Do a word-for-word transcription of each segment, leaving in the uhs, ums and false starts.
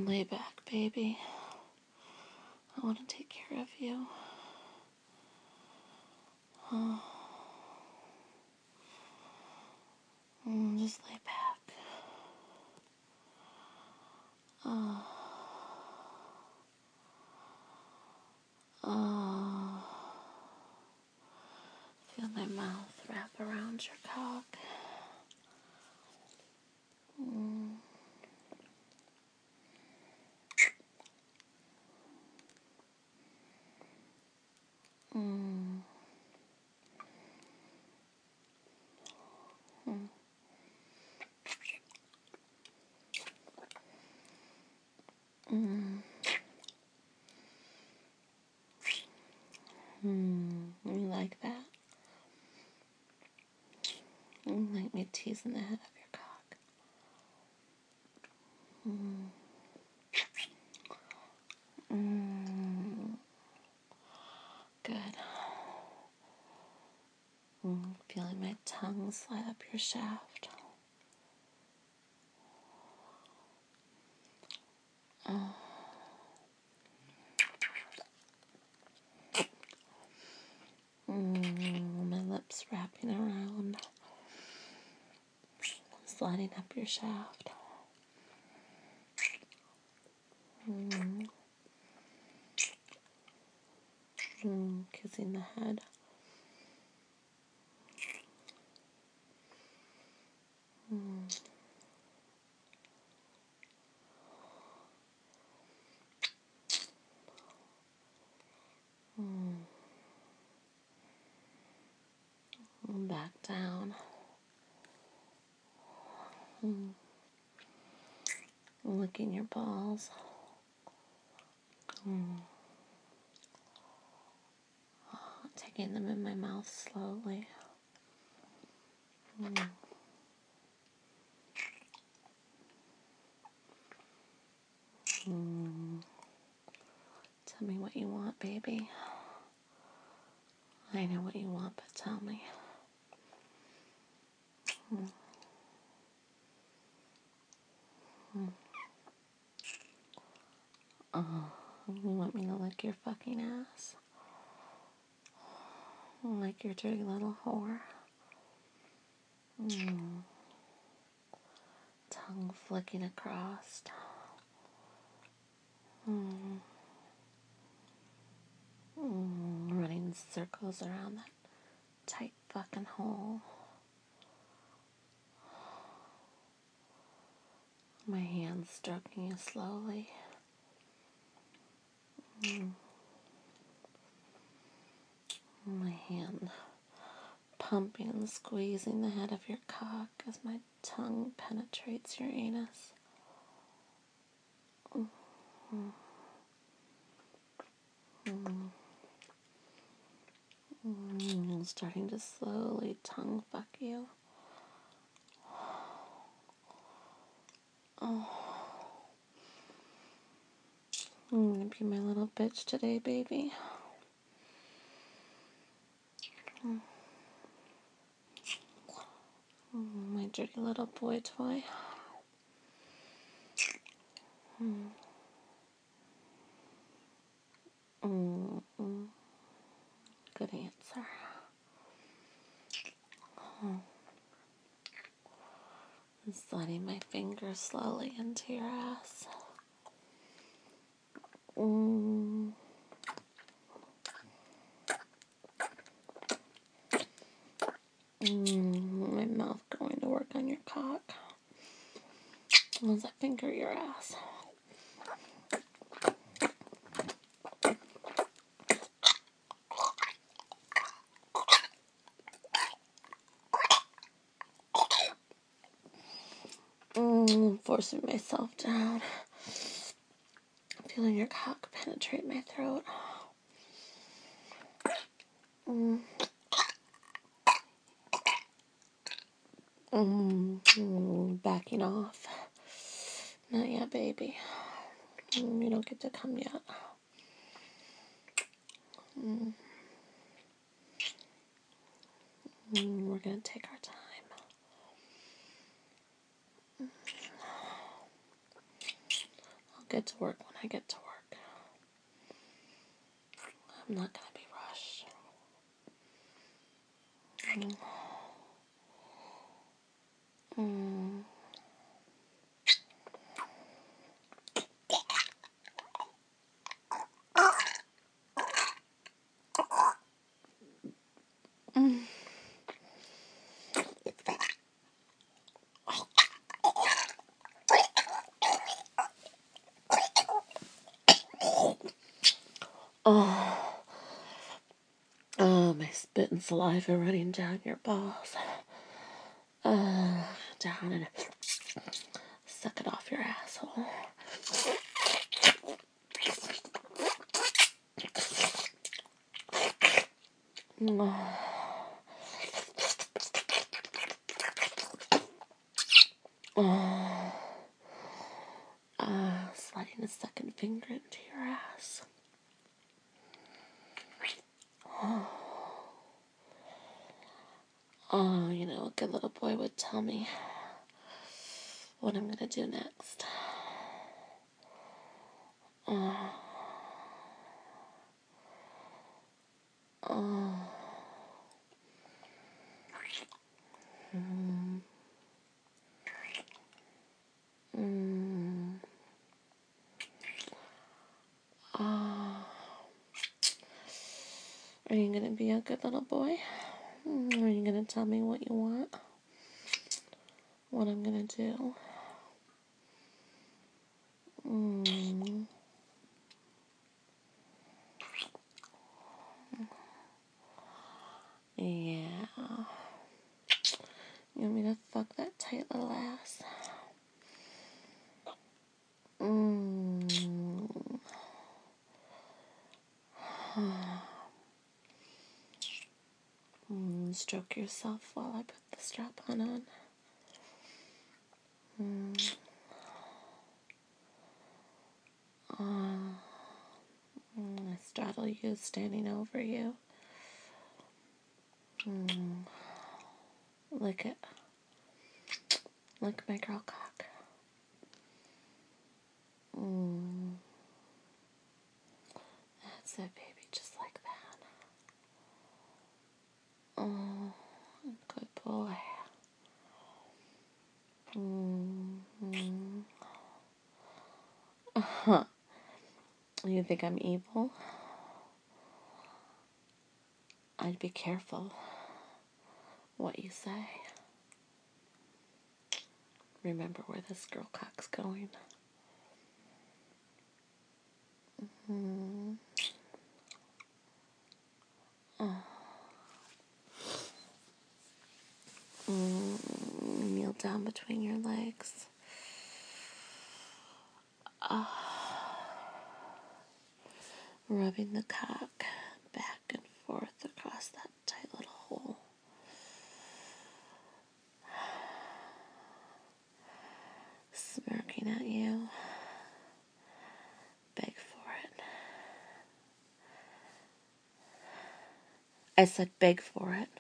Lay back, baby. I want to take care of you. Oh. Mm, just lay back. Oh. Oh. Feel my mouth wrap around your cock. Mm. Mm. Mm. Mm. Mm. You like that? You like me teasing the head of your cock? Mm. Mm. Good. Mm. Feeling my tongue slide up your shaft. Oh. Mm. My lips wrapping around, sliding up your shaft. Mm. Mm. Kissing the head. Mm. Mm. And back down. Mm. Licking your balls. Mm. Taking them in my mouth slowly. Mm. Mm. Tell me what you want, baby. I know what you want, but tell me. Mm. Mm. Oh, you want me to lick your fucking ass? Like your dirty little whore. Mm. Tongue flicking across. Mm. Mm. Running circles around that tight fucking hole. My hands stroking you slowly. Mm. My hand pumping and squeezing the head of your cock as my tongue penetrates your anus. Mm. Mm. Mm. Starting to slowly tongue fuck you. Oh. I'm gonna be my little bitch today, baby. Mm. Mm. My dirty little boy toy. Mm. Mm. Mm. Good answer. Oh. I'm sliding my fingers slowly into your ass. Mm. Mm. My mouth going to work on your cock as I finger your ass. Mm. Forcing myself down. Feeling your cock penetrate my throat. Mm. Mm. Mm. Backing off. Not yet, baby. Mm. You don't get to come yet. Mm. Mm. We're gonna take our time. I'll get to work when I get to work. I'm not gonna be rushed. Mm. Mm. Mm. Oh, oh, my spit and saliva running down your balls. Uh, down and suck it off your asshole. Oh. Oh. Uh, sliding a second finger into your ass. Oh. Oh, you know, a good little boy would tell me what I'm gonna do next. Oh. Oh. Mm. Mm. Oh. Are you gonna be a good little boy? Are you gonna tell me what you want? What I'm gonna do? Mm. Yeah. You want me to fuck that tight little ass? Mm. Mm. Stroke yourself while I put the strap on on. Mm. Uh, mm. I straddle you, standing over you. Mm. Lick it. Lick my girl cock. Mm. That's it, baby, just like that. Oh, good boy. Mm-hmm. Uh-huh. You think I'm evil? I'd be careful what you say. Remember where this girl cock's going. Mm-hmm. Oh. Mm, kneel down between your legs. Oh. Rubbing the cock back and forth across that tight little hole. Smirking at you. Beg for it. I said beg for it.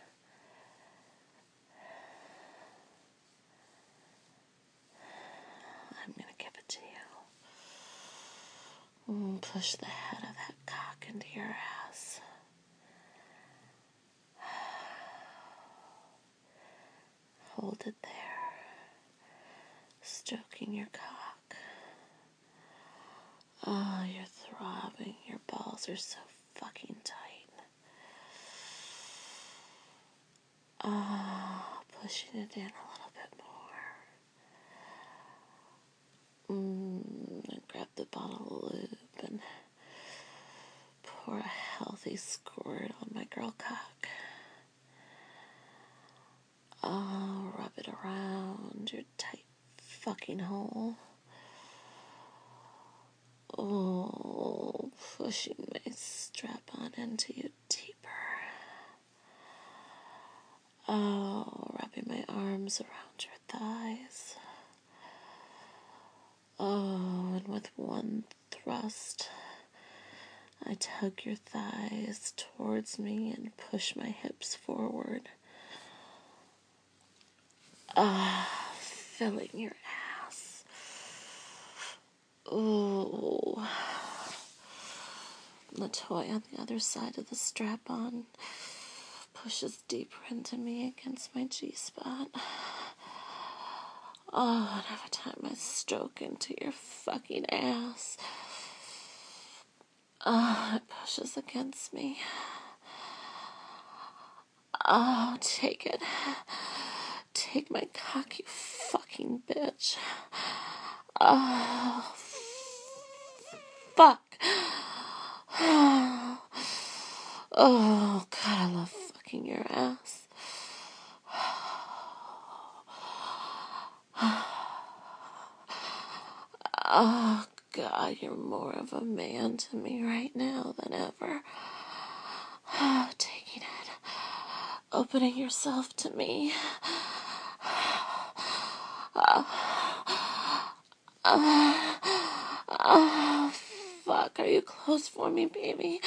I'm gonna give it to you. Mm, push the head of that cock into your ass. Hold it there. Stroking your cock. Oh, you're throbbing. Your balls are so fucking tight. Oh, pushing it in a little bit more. Mm, and grab the bottle of lube and pour a healthy squirt on my girl cock. Oh, rub it around your tight fucking hole. Oh, pushing my strap on into you deeper. Oh, wrapping my arms around your thighs. Oh, and with one thrust, I tug your thighs towards me and push my hips forward. Ah, filling your ass. Ooh, The toy on the other side of the strap-on pushes deeper into me against my G-spot. Oh, and every time I stroke into your fucking ass, oh, it pushes against me. Oh, take it. Take my cock, you fucking bitch. Oh, fuck. Oh, God, I love fucking your ass. Oh, God, you're more of a man to me right now than ever. Oh, taking it. Opening yourself to me. Oh, oh, oh, fuck, are you close for me, baby?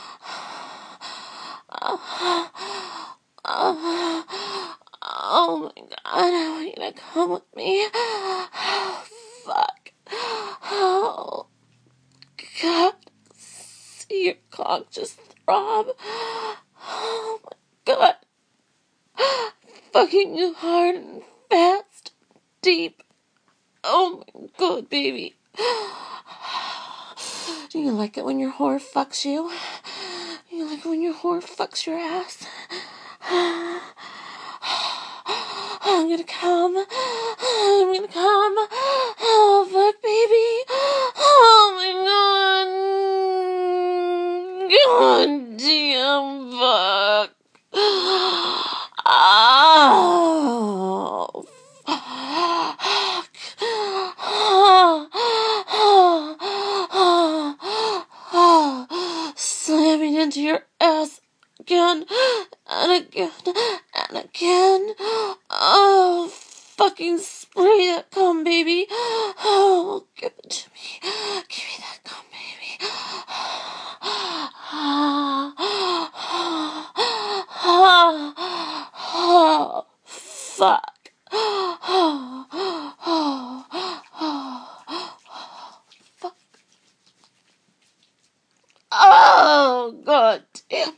Oh, oh, oh my God, I want you to come with me. Oh, fuck. Oh, God. See your cock just throb. Oh my God. Fucking you hard and fast, deep. Oh my God, baby. Do you like it when your whore fucks you? Do you like it when your whore fucks your ass? I'm gonna come. I'm gonna come. Oh, fuck, baby. Oh my God. God damn, fuck. Oh, fuck. Slamming into your ass again and again and again. Oh, fucking spray that cum, baby. Oh, give it to me. Give me that cum, baby. Oh, fuck. Fuck. Oh, God damn.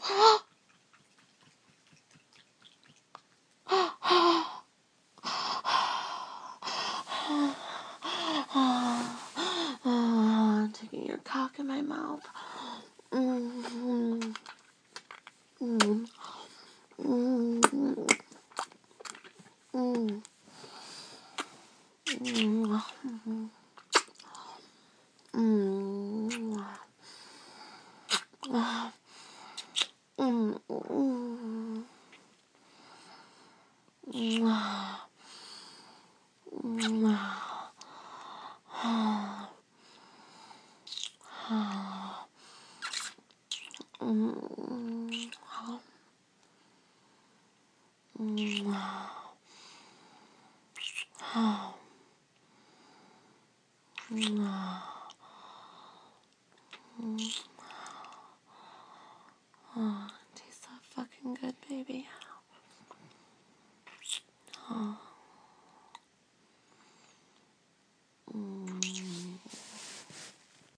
Oh, taking your cock in my mouth. Mm-hmm. Mm-hmm. Mm-hmm. Mm-hmm. Mm-hmm.